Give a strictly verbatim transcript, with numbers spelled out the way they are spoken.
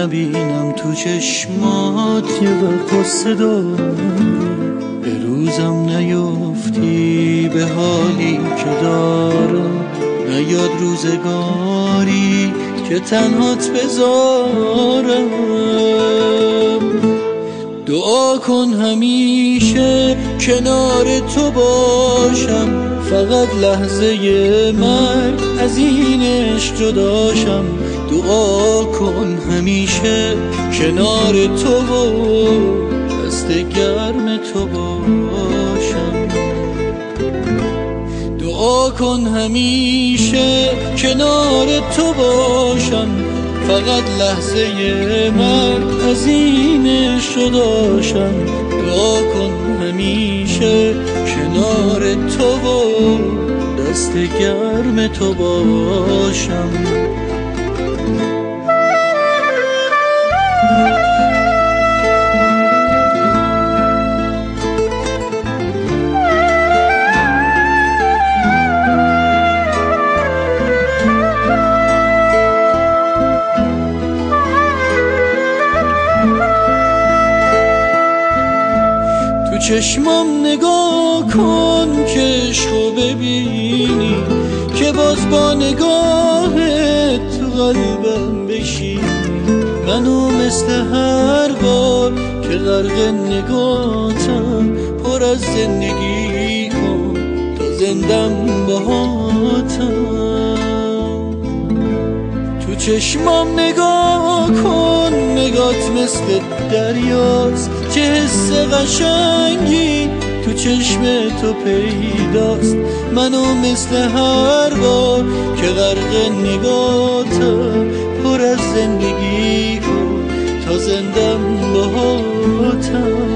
نبینم تو چشمات یه وقت قصه داری، به روزم نیفتی به حالی که دارم، نیاد روزگاری که تنهات بذارم. دعا کن همیشه کنار تو باشم، فقط لحظه مرگ از این عشق جداشم. دعا کن همیشه کنار تو و دست گرم تو باشم. دعا کن همیشه کنار تو باشم، فقط لحظه مرگ از این عشق داشتم. دعا کن همیشه کنار تو و دست گرم تو باشم. تو چشمام نگاه کن که عشقو ببینی، که باز با نگاهت تو قلبم بشی. منو مثل هر بار که غرق نگاتم پر از زندگی کن تا زندم باهاتم. تو چشمام نگاه کن، نگات مثل دریاست که حس قشنگی تو چشم تو پیداست. منو مثل هر بار که غرق نگاتم پر از زندگی کن تا زندم باهاتم.